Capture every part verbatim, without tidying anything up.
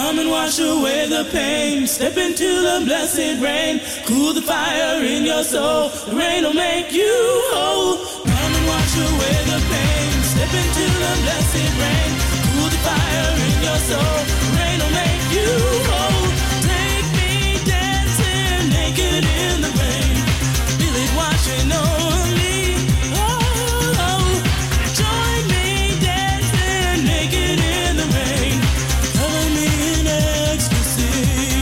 Come and wash away the pain. Step into the blessed rain. Cool the fire in your soul. The rain will make you whole. Come and wash away the pain. Step into the blessed rain. Cool the fire in your soul. The rain will make you whole. Take me dancing naked in the rain. Feel it washing over me. Oh, oh. Join me dancing naked in the rain. Cover me in ecstasy.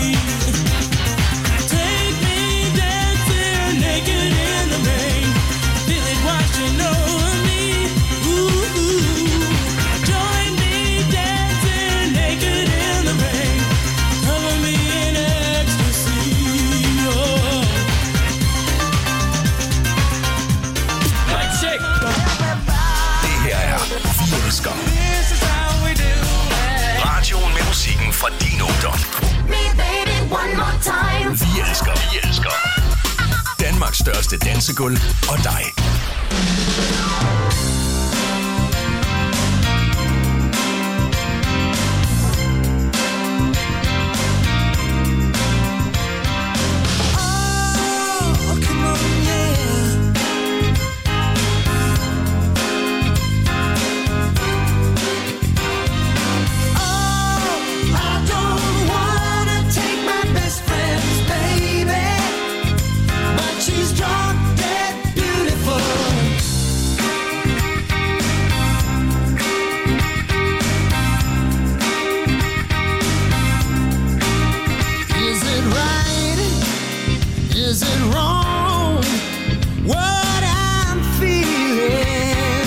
Take me dancing naked in the rain. Feel it washing over me. Ooh, ooh. Join me dancing naked in the rain. Cover me in ecstasy. Oh. Mic check. Det her er Vi Elsker. Radioen med musikken fra din ungdom. Vi elsker, vi elsker. Danmarks største dansegulv og dig. Is it wrong what I'm feeling?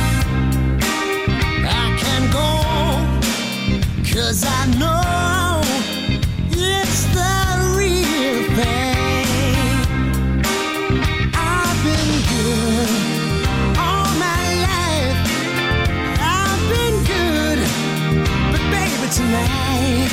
I can go, 'cause I know it's the real thing. I've been good all my life. I've been good, but baby tonight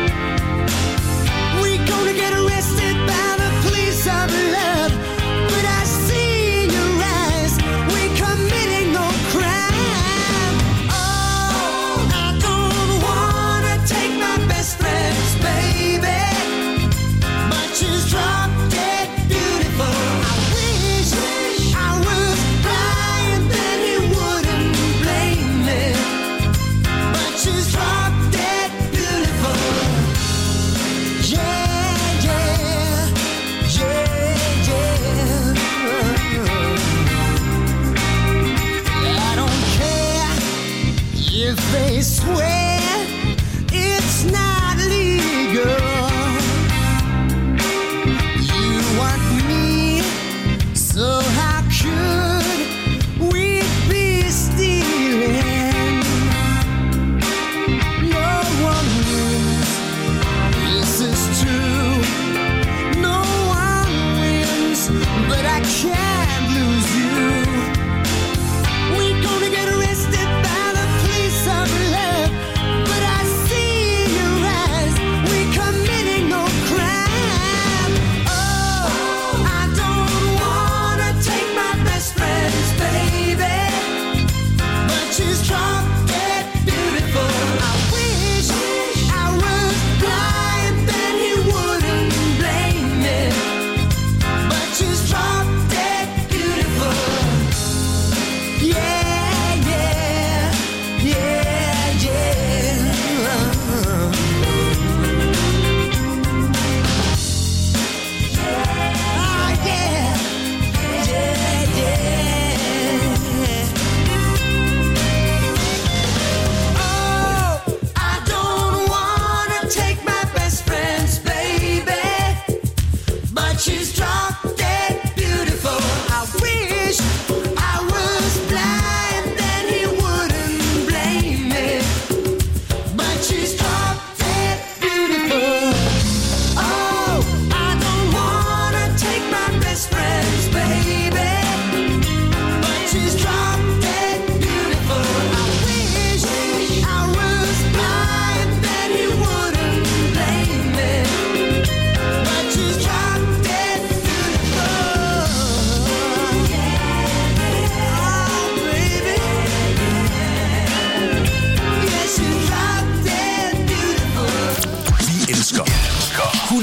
we gonna get arrested by the police of love. But I see in your eyes we're committing no crime. Oh, I don't wanna take my best friend's baby, but she's drop dead beautiful. I wish I was blind, then he wouldn't blame me, but she's drop dead beautiful.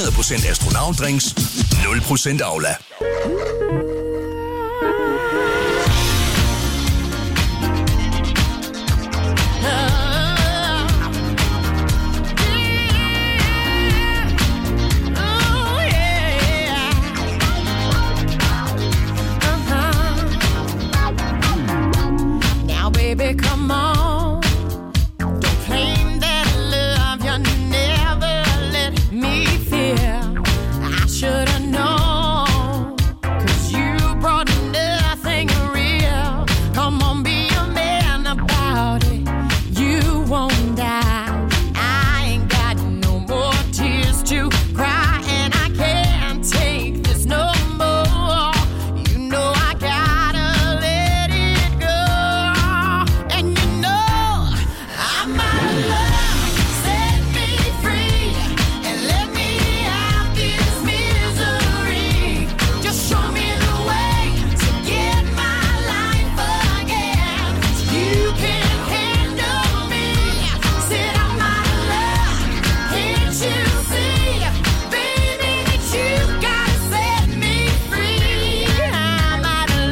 hundrede procent astronautdrinks, nul procent Aula. Baby, come on. Don't claim that love you never let me feel. I should have known, 'cause you brought nothing real. Come on, be a man about it. You won't die. I ain't got no more tears to cry, and I can't take this no more. You know I gotta let it go. And you know I'm out of love. Set me free and let me out this misery. Just show me the way to get my life again. You can handle me. Said I'm out of love. Can't you see, baby, that you gotta set me free? I'm out of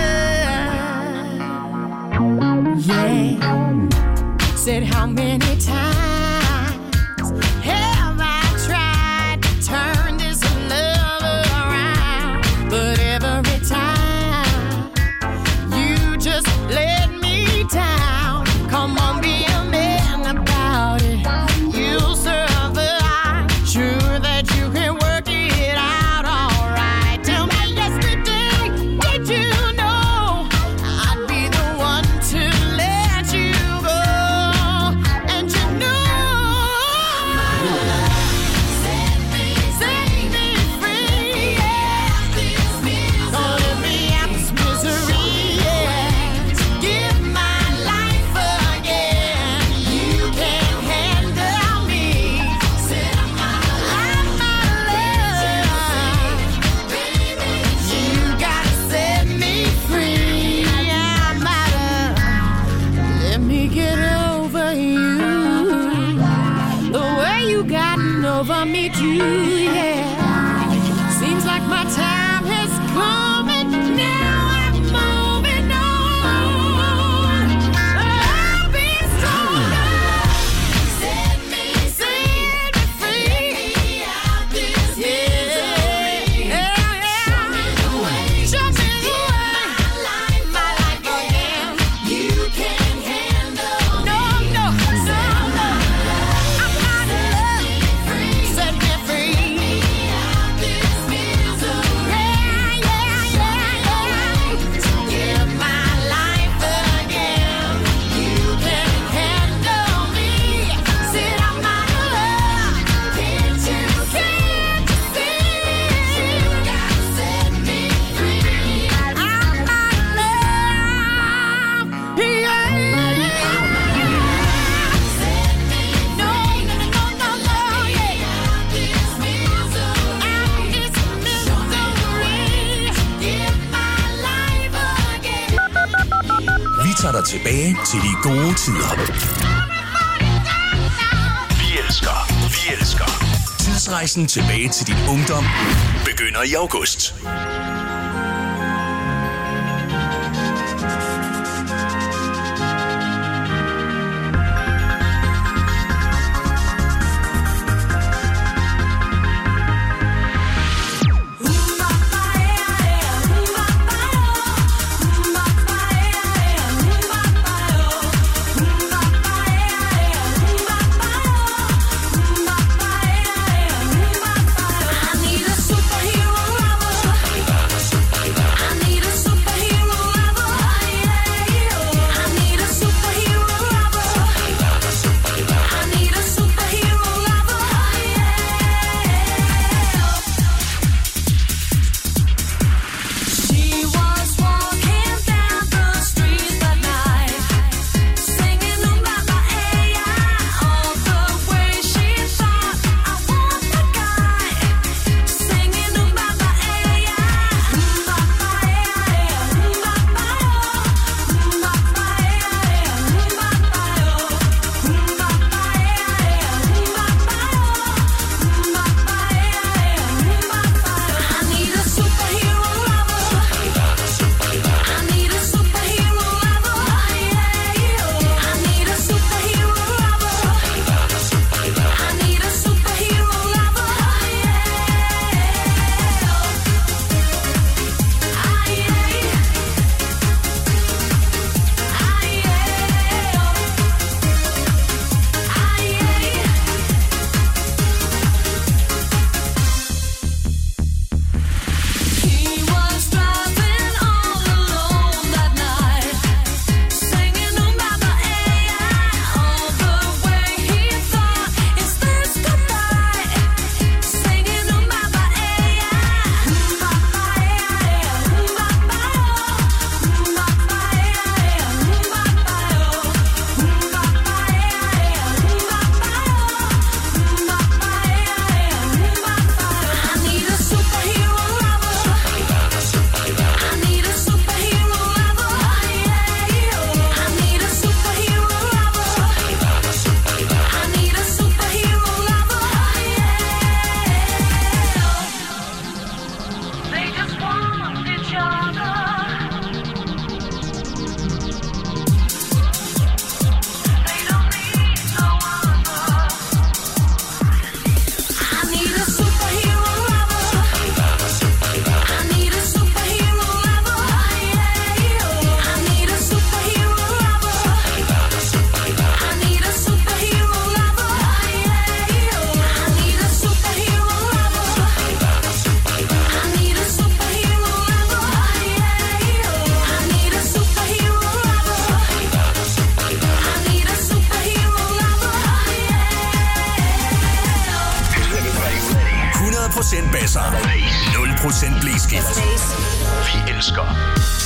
love. Yeah. Said how many times have I tried to turn this love around? But every time you just let me down. Come on, be a man about it. You'll survive. Sure that you can work it out alright. Tell me yesterday, did you know I'd be the one to let you go? And you know set me, set me free, yeah. Gonna let me out this misery, yeah. Give my life again. You can handle me. Said I'm out of love. Baby, you gotta set me free. I'm out of. Let me get over you. The way you gotten over me too, yeah. Seems like my time has come and now I'm moving on. I'll be stronger. Set me, set me free. Out this misery. Yeah, yeah. Show me the way. Show me the way. My life, my life again. You can handle. No, no, no, no. I'm out of love. Set me free. Out this misery. Yeah, yeah, yeah, yeah. Give my life again. You can handle me. Said I'm out of love. Can't you, can't you see? You gotta set me free. I'm out of love. Yeah. Set me, no, no, no, no, no, no, yeah. Out this misery. Out this misery. Give my life again. Vi tager dig tilbage til de gode tider. Vi elsker, vi elsker. Tidsrejsen tilbage til din ungdom begynder i august. I need a superhero lover. procent basser. nul procent blæskift. Vi elsker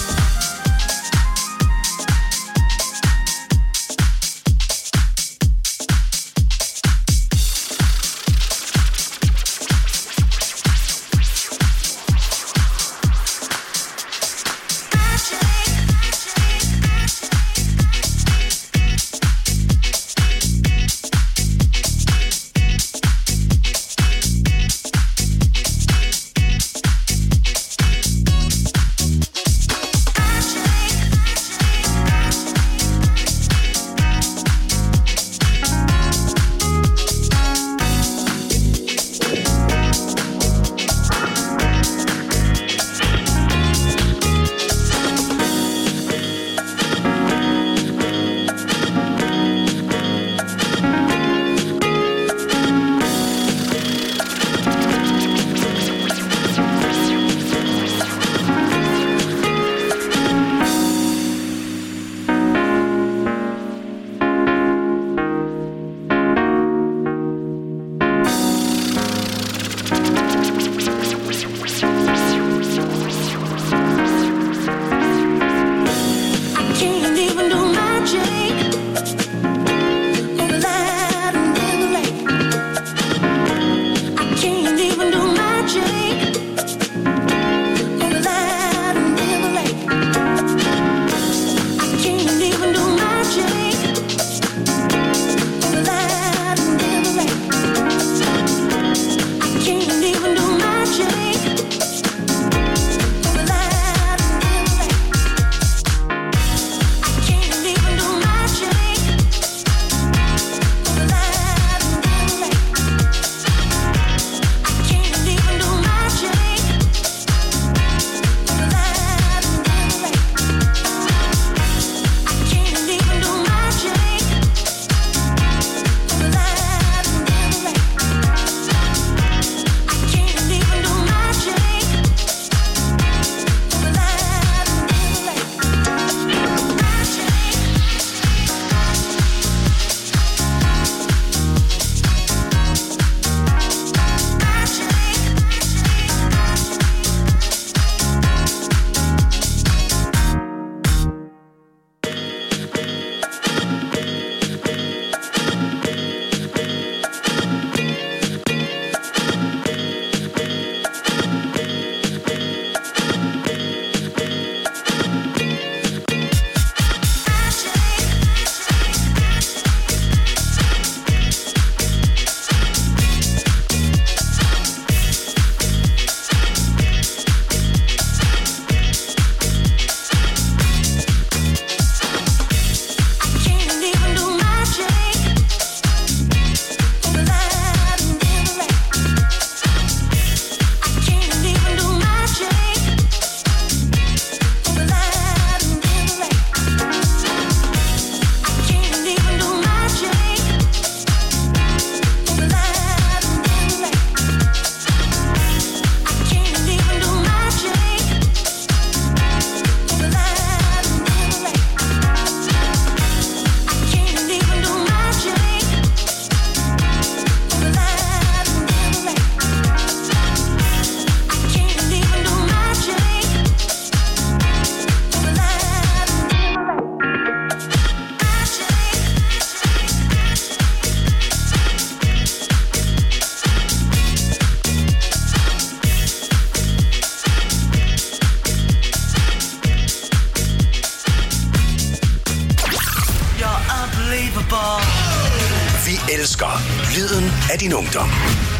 Vi elsker lyden af din ungdom.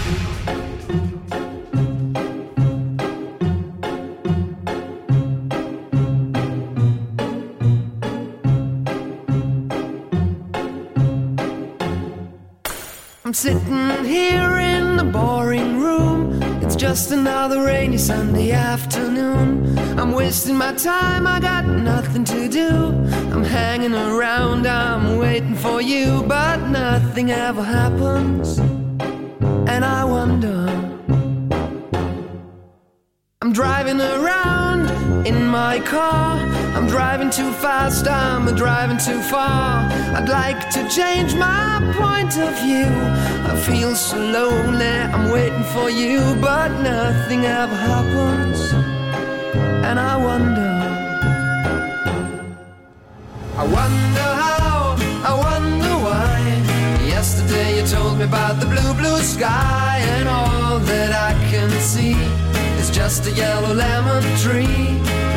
I'm sitting here in the boring room. It's just another rainy Sunday afternoon. I'm wasting my time, I got nothing to do. I'm hanging around, I'm waiting for you, but nothing ever happens. And I wonder, I'm driving around in my car, I'm driving too fast, I'm driving too far. I'd like to change my point of view. I feel so lonely, I'm waiting for you, but nothing ever happens. And I wonder, I wonder how, I wonder why. Yesterday you told me about the blue, blue sky, and all that I can see is just a yellow lemon tree.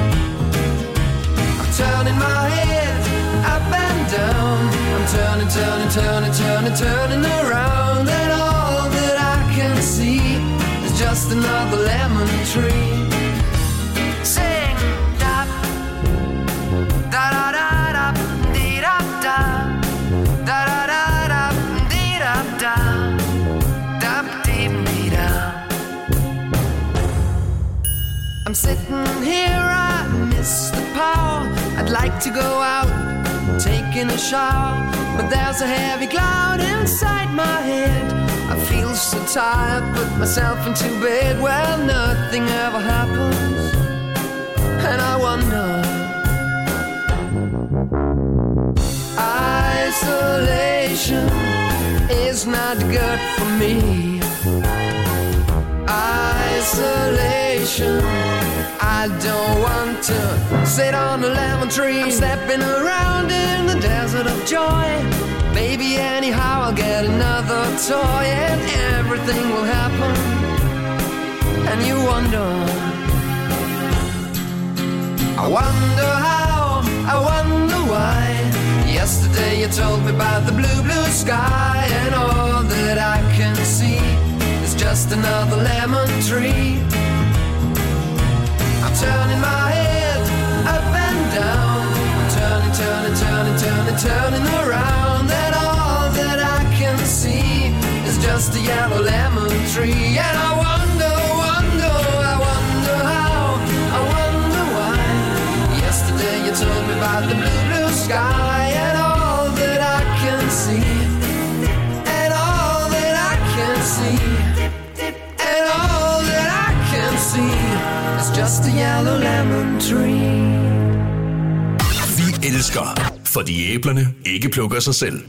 I'm turning my head up and down. I'm turning, turning, turning, turning, turning around, and all that I can see is just another lemon tree. Sing, da, da, da, da, da, dee, da, da, da, da, da, da, dee, da, da, da, dee, dee, da. I'm sitting here, I miss the power. I'd like to go out, taking a shower, but there's a heavy cloud inside my head. I feel so tired, put myself into bed. Well, nothing ever happens, and I wonder. Isolation is not good for me. Isolation, I don't want to sit on a lemon tree. I'm stepping around in the desert of joy. Maybe anyhow I'll get another toy, and everything will happen. And you wonder, I wonder how, I wonder why. Yesterday you told me about the blue, blue sky, and all that I can see is just another lemon tree. I'm turning my head up and down. I'm turning, turning, turning, turning, turning around, and all that I can see is just a yellow lemon tree. And I wonder, wonder, I wonder how, I wonder why. Yesterday you told me about the blue, blue sky, and all that I can see, and all that I can see, and all that I can see is just a yellow lemon tree. Vi elsker, fordi æblerne ikke plukker sig selv.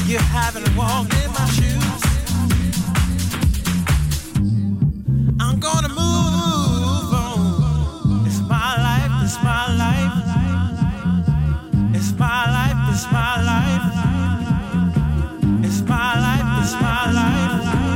You haven't walked in my shoes. I'm gonna move on. It's my life, it's my life. It's my life, it's my life. It's my life, it's my life.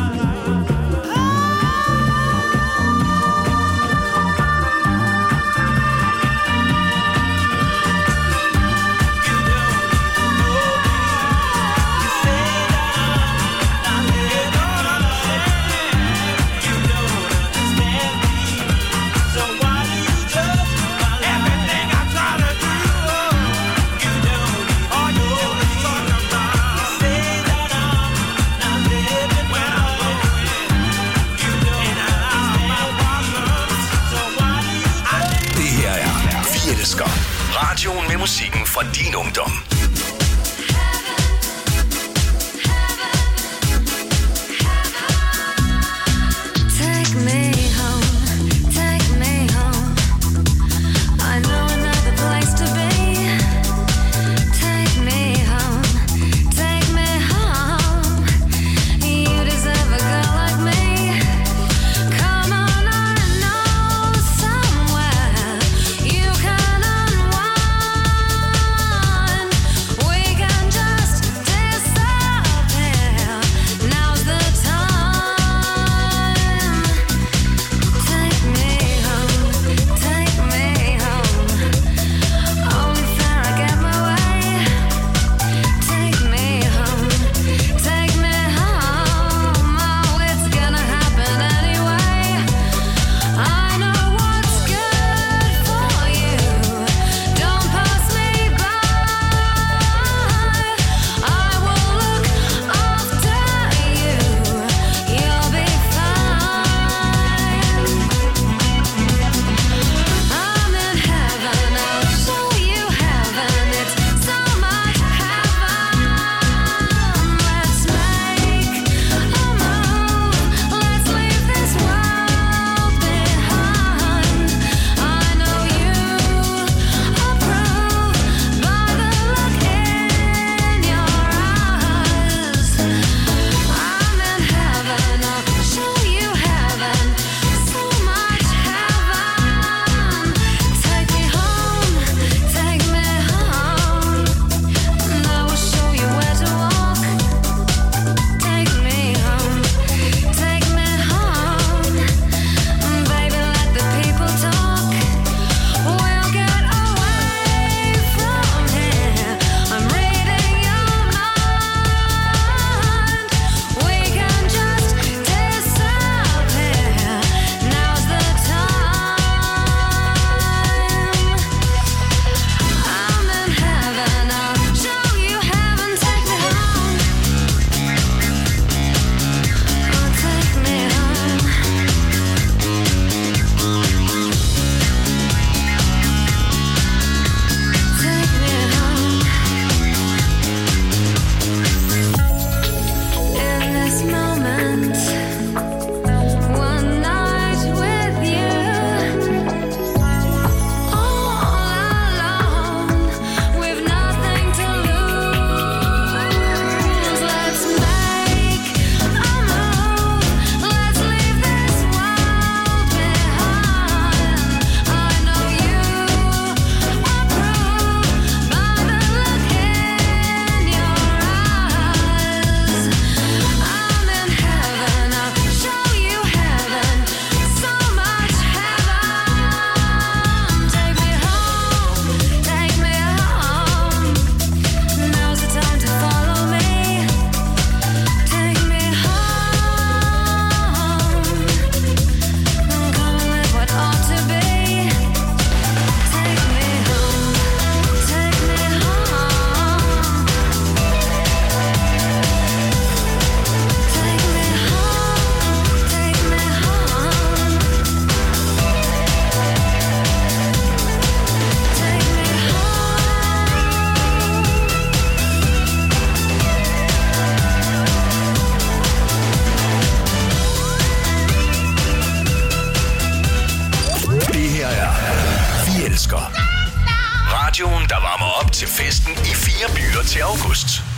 Radioen med musikken fra din ungdom. Take me home, take me home. I know another place to be. Take me home, take me home. You deserve a girl like me. Come on, I know somewhere you can unwind.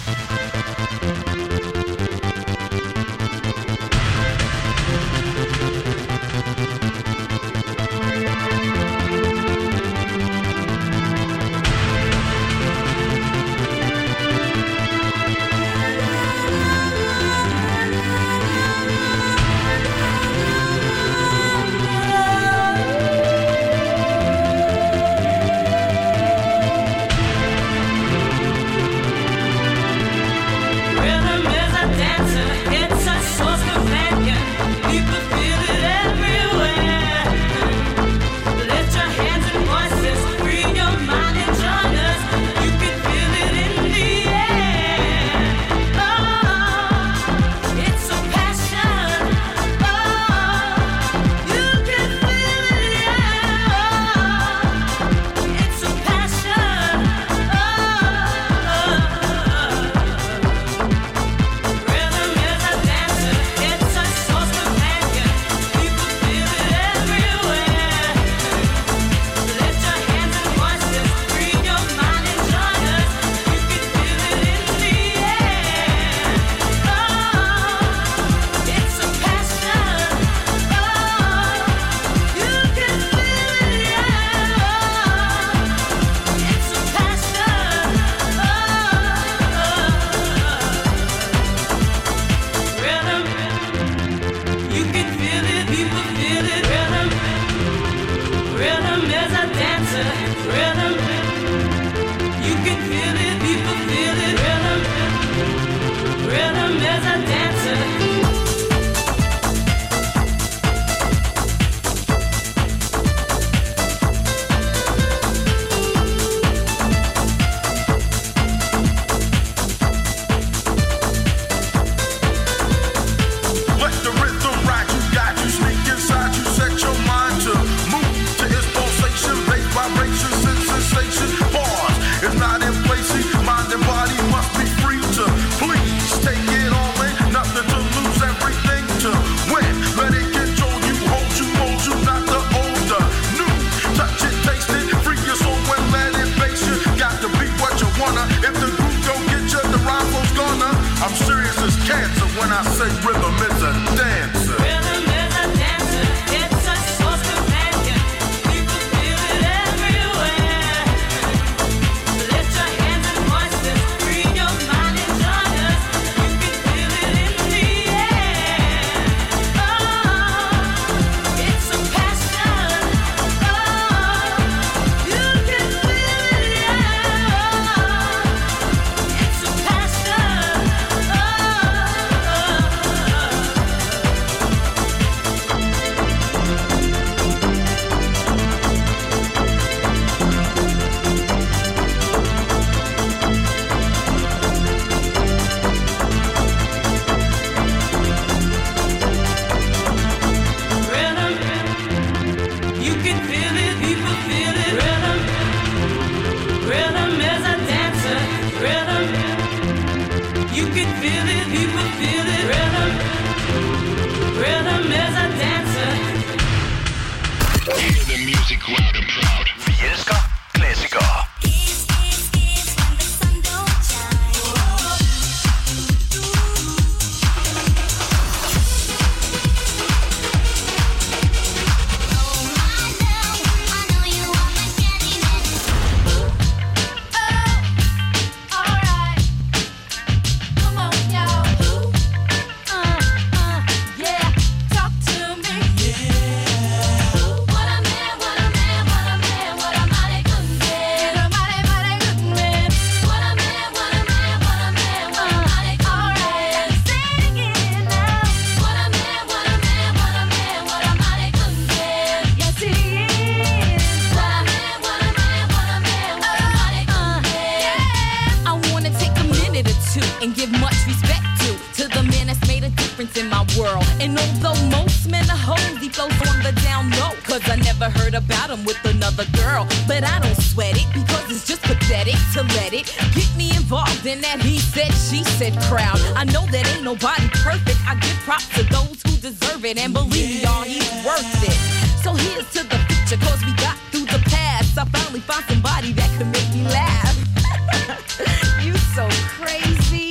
And believe me, y'all, he's worth it. So here's to the future, cause we got through the past. I finally found somebody that could make me laugh. You so crazy.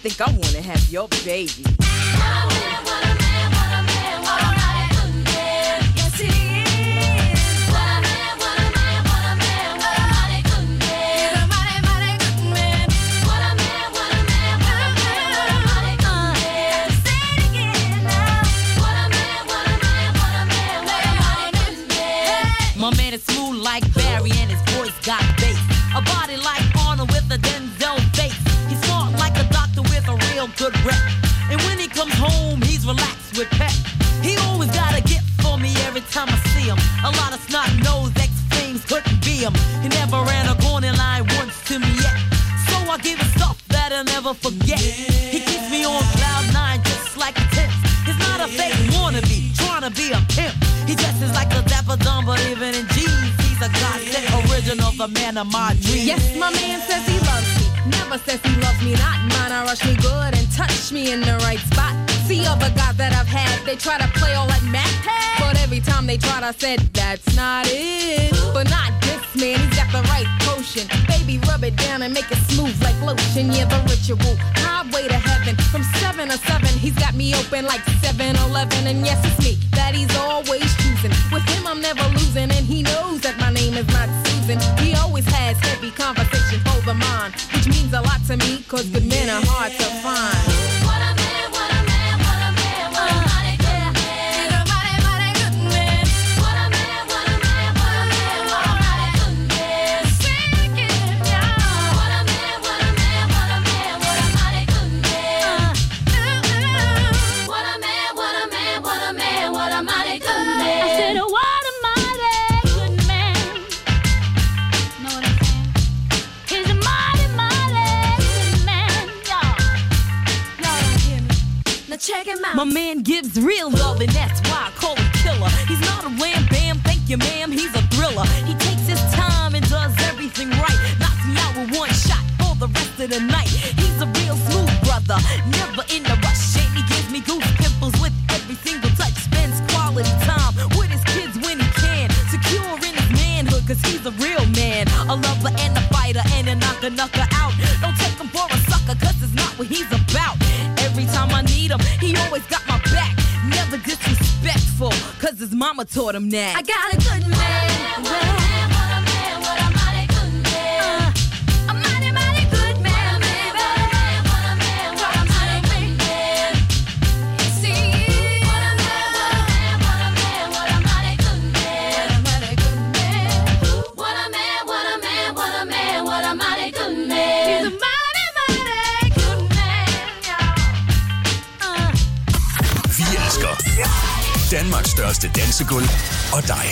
think I wanna have your baby. My man is smooth like Barry and his voice got bass. A body like Arnold with a Denzel face. He's smart like a doctor with a real good rep. And when he comes home, he's relaxed with pep. He always got a gift for me every time I see him. A lot of snot-nosed ex-things couldn't be him. He never ran a corner line once to me yet. So I give him stuff that I'll never forget. He keeps me on cloud nine just like a tent. He's not a fake wannabe, trying to be a pimp. He dresses like a dapper dumb, but even in jeans, he's a godsend original, the man of my dreams. Yes, my man says he loves me. Never says he loves me not. Mine, I rush me good and touch me in the right spot. See other guys that I've had, they try to play all like Matt. But every time they tried, I said, that's not it. But not this man, he's got the right potion. Baby, rub it down and make it smooth like lotion. Yeah, the ritual, highway to heaven. From seven to seven, he's got me open like seven eleven. And yes, it's me that he's always choosing. With him, I'm never losing. And he knows that my name is not Susan. He always has heavy conversation for the mind, which means a lot to me, cause good men are hard to find. What a man, what a man, what a man, what a mighty good man. He's a mighty, mighty good man. What a man, what a man, what a man, what a mighty good man. Sing it, y'all. What a man, what a man, what a man, what a mighty good man. What a man, what a man, what a man, what a mighty good man. I said, what a mighty good man. Know what I'm saying? He's a mighty, mighty good man, y'all. Y'all don't hear me. Now check him out. My man gives real love, and that's why I call him killer. He's not a wham bam, thank you ma'am, he's a thriller. He takes his time and does everything right. Knocks me out with one shot for the rest of the night. He's a real smooth brother, never in a rush. And he gives me goose pimples with every single touch. Spends quality time with his kids when he can. Secure in his manhood, cause he's a real man. A lover and a fighter and a knocker knocker out. Don't take him for a sucker, cause it's not what he's about. Every time I need him, he always got my back. Never disrespectful, cause his mama taught him that. I got a good man. What a man, what a man, what a mighty good man. A mighty, mighty good man, baby. What a man, what a mighty good man. You see, What a man, what a man, what a mighty good man. mighty good man. What a man, what a man, what a man, what a mighty good He's a man. mighty, mighty good man, y'all. Vi elsker Danmarks største dansegulv og dig.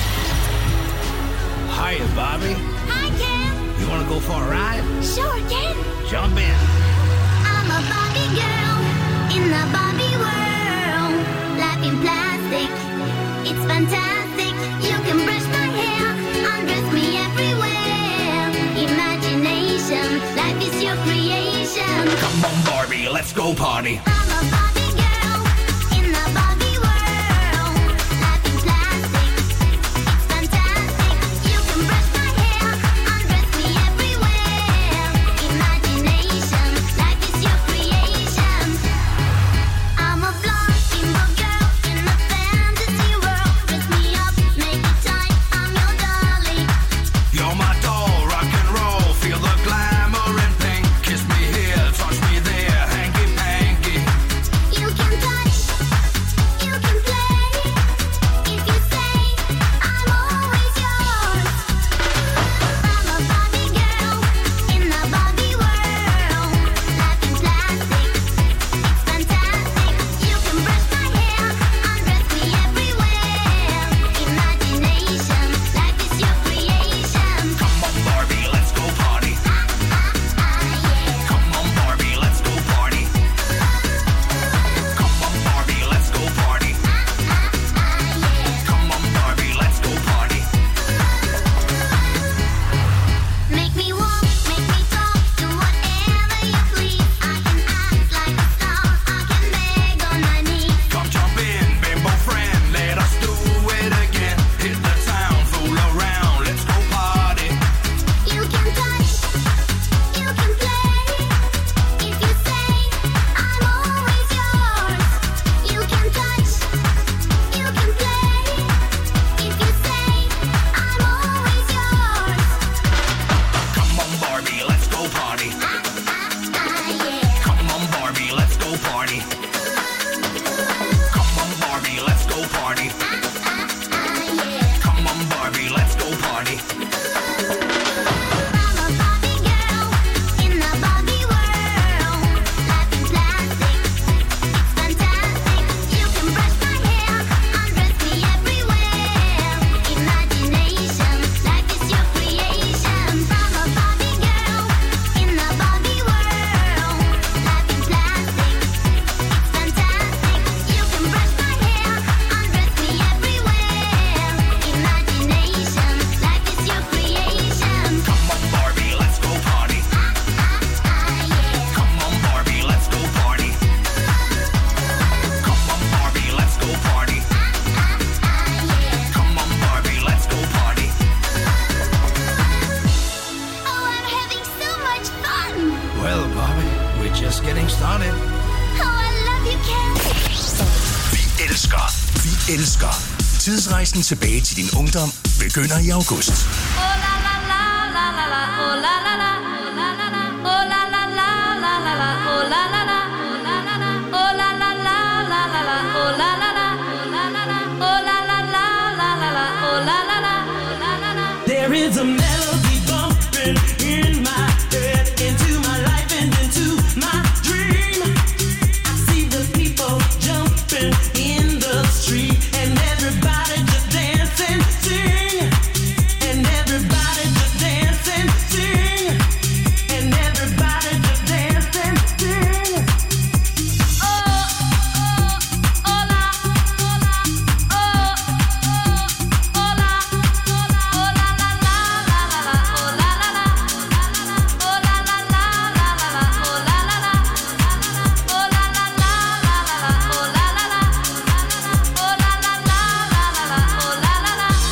Hiya, Bobby. Hi, Ken. You want to go for a ride? Sure, Ken. Jump in. I'm a Barbie girl in the Barbie world. Life in plastic, it's fantastic. You can brush my hair, undress me everywhere. Imagination, life is your creation. Come on, Barbie, let's go party. I'm a Barbie girl in the Barbie world. Life in plastic, it's fantastic. You can brush my hair, undress me everywhere. Imagination, life is your creation. I'm a blonde bimbo girl in a fantasy world. Dress me up, make it tight, I'm your dolly. You're my doll, rock and roll. Feel the glamour and pink. Kiss me here, touch me there, hanky panky. just getting started. Oh, I love you, Ken. Vi elsker, vi elsker. Tidsrejsen tilbage til din ungdom begynder i august. There is a melody bumping in my head, into my life and into my dream. I see the people jumping in the street, and everybody just dance and sing, and everybody just dance and sing, and everybody just dance and sing. Oh, oh, oh, la, oh, la, oh, oh, oh, la, oh, la, la, la, la, la, oh, la, la, la, oh, la, la, la, la, la, oh, la, la, la, oh, la, la, la, la, oh, la, la, la, oh, la, la, la, la, oh, la, la, la.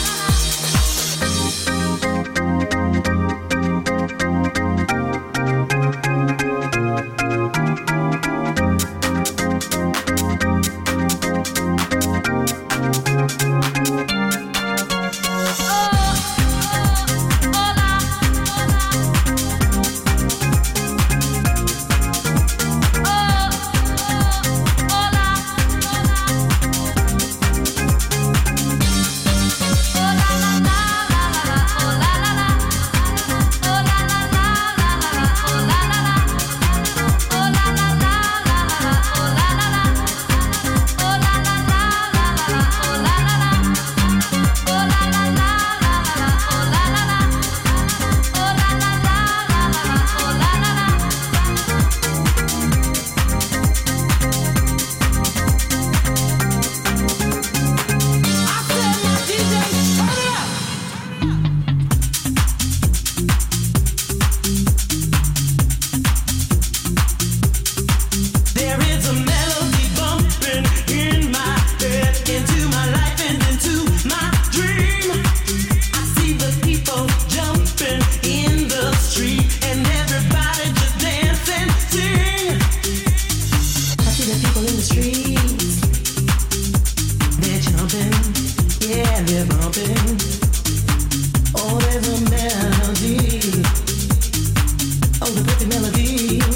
There is a melody bumping in my head, into my life and into my dream. I see the people jumping in the street, and everybody just dance and sing. I see the people in the streets, they're jumping, yeah, they're bumping. Oh, there's a melody, oh, the pretty melody.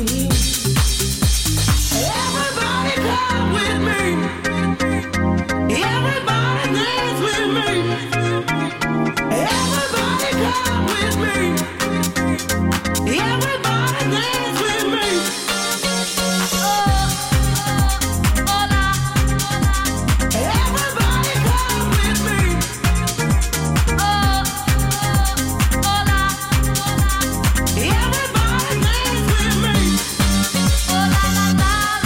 Everybody come with me. Everybody dance with me. Everybody come with me. Everybody dance with me. Oh, oh, oh, la, oh, la. Everybody come with me. Oh, oh, oh, la, oh, la. Everybody dance with me. Oh, la, la, la.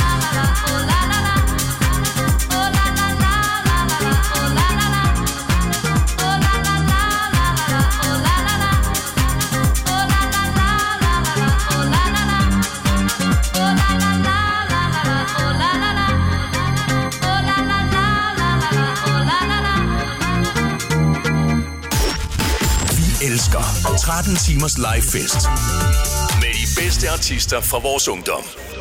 Vi elsker tretten timers live fest med de bedste artister fra vores ungdom.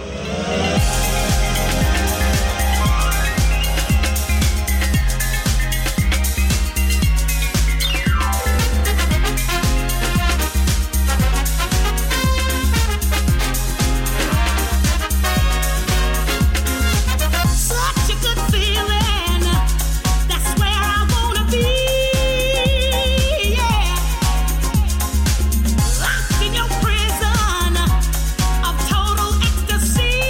Such a good feeling. That's where I wanna be. Yeah. Locked in your prison of total ecstasy.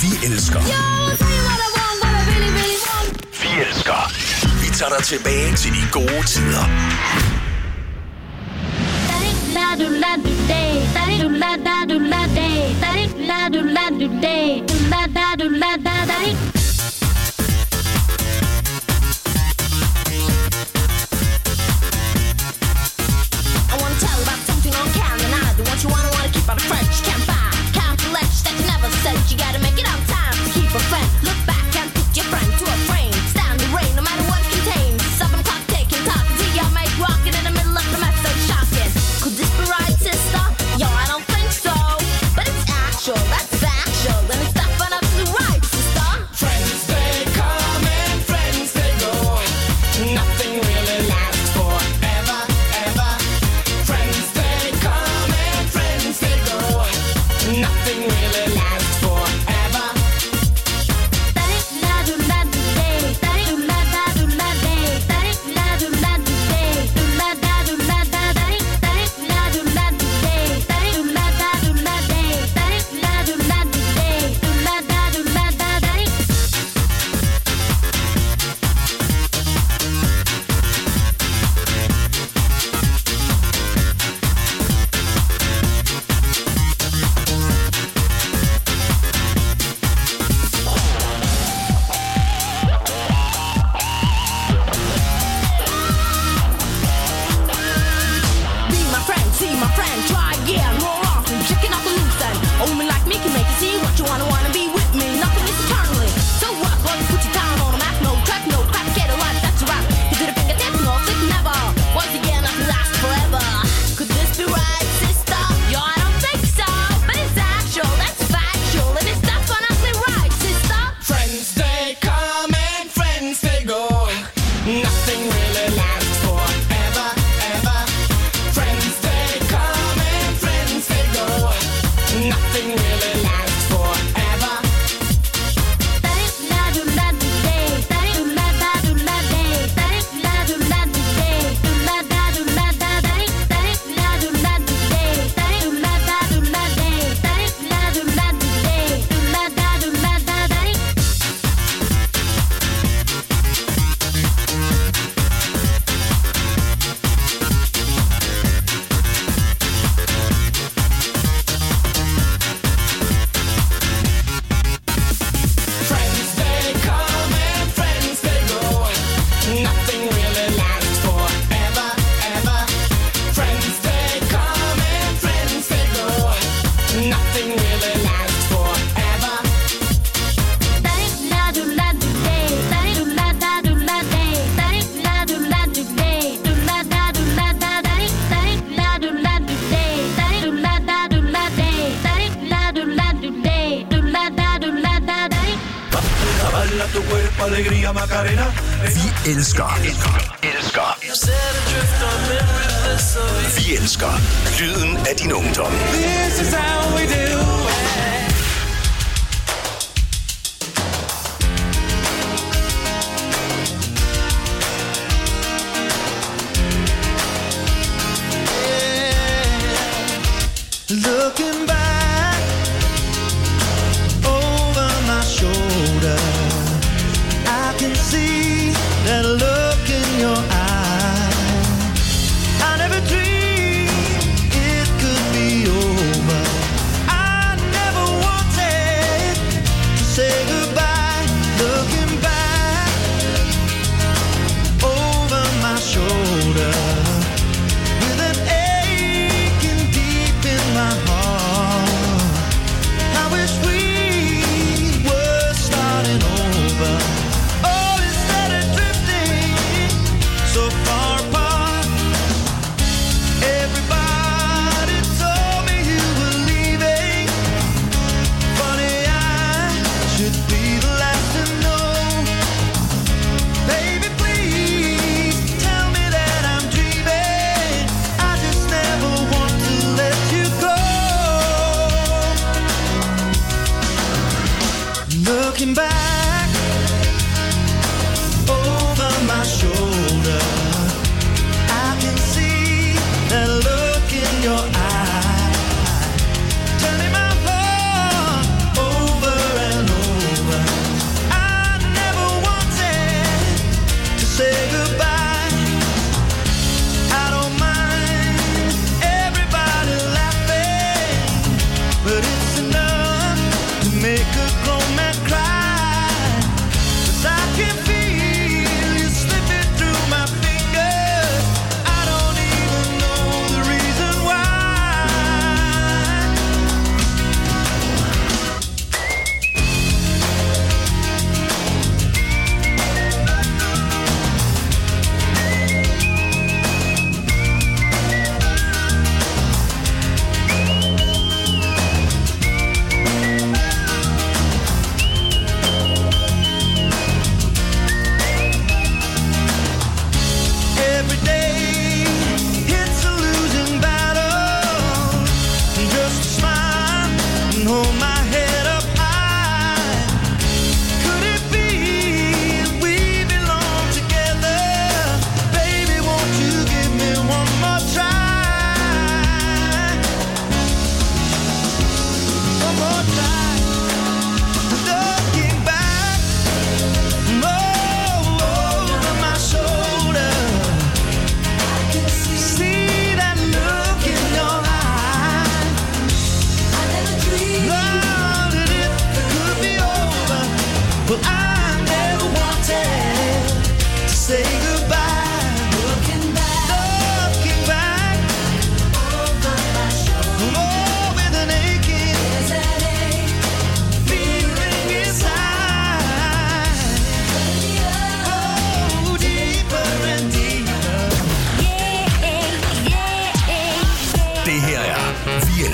Vi elsker. Vi elsker. Vi tager dig tilbage til de gode tider. You gotta make it on time to keep a friend. Look back and put your friend to a frame. Stand the rain no matter what it contains. Seven o'clock taking talking to your mate walking in the middle of the mess so shocking. Could this be right, sister? Yo, I don't think so. But it's actual, that's factual. Then it's not fun up to the right, sister. Friends they come and friends they go. Nothing really lasts forever, ever. Friends they come and friends they go. Nothing really lasts forever. Be my friend, see my friend, try again, more often, checking out the loose end. Only like me can make you see what you wanna wanna be with me. Nothing is eternally. So what? Boy, put your town on a map, no track, no crack, get a right, that's a rap. You did a fingertip, no flip, never. Once again, nothing lasts forever. Could this be right, sister? Yo, I don't think so. But it's actual, that's factual, and it's definitely right, sister. Friends they come and friends they go. Nothing really lasts forever, ever. Friends they come and friends they go. Nothing really lasts forever. Friends they come and friends they go. Nothing really lasts forever, ever. Friends they come and friends they go. Nothing really lasts forever. Baila tu cuerpo, alegría, Macarena. Vi elsker. Elsker. Vi elsker. Lyden af din ungdom. This is how we do it. Looking back over my shoulder, I can see that look in your eye. I never dreamed it could be over. I never wanted to say goodbye. Looking back over my shoulder, with an aching deep in my heart. I wish we were starting over. Oh, instead of drifting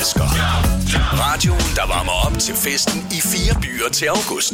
elsker. Radioen, der varmer op til festen i fire byer til august.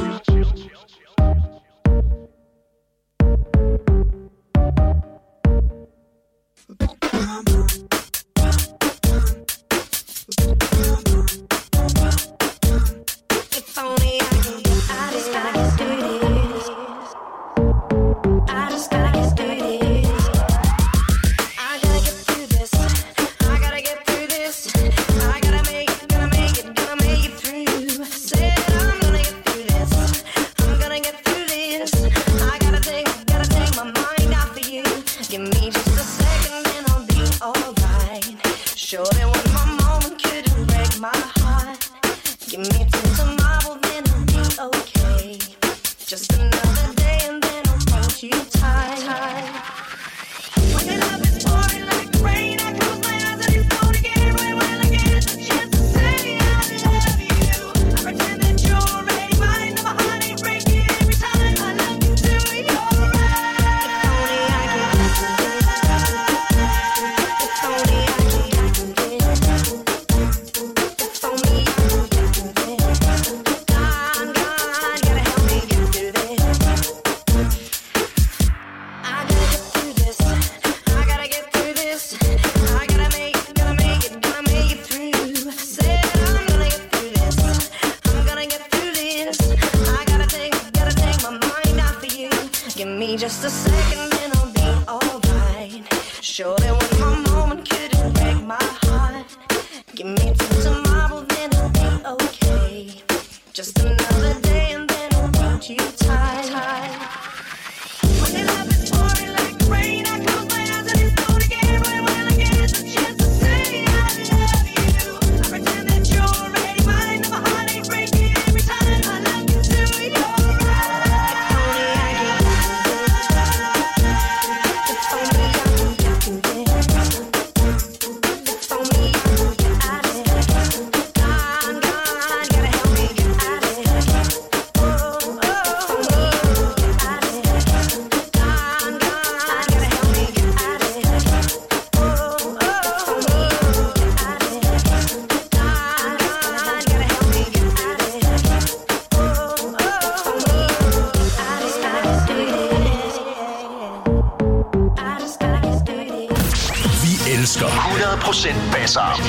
hundrede procent basser.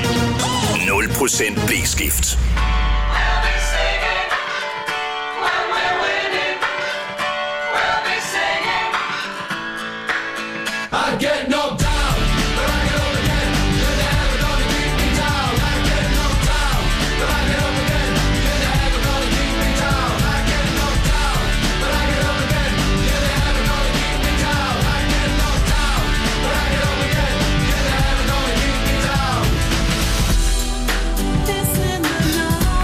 nul procent blæskift. This in the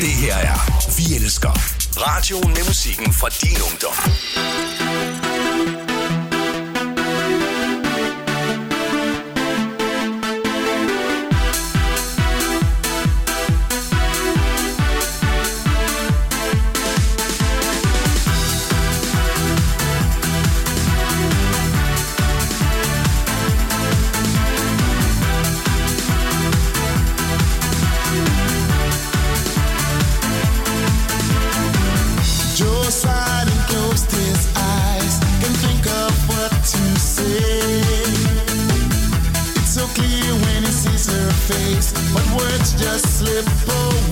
Det her er Vi Elsker. Radioen med musikken fra din ungdom. Joe sighed and closed his eyes. Can't think of what to say. It's so clear when he sees her face, but words just slip away.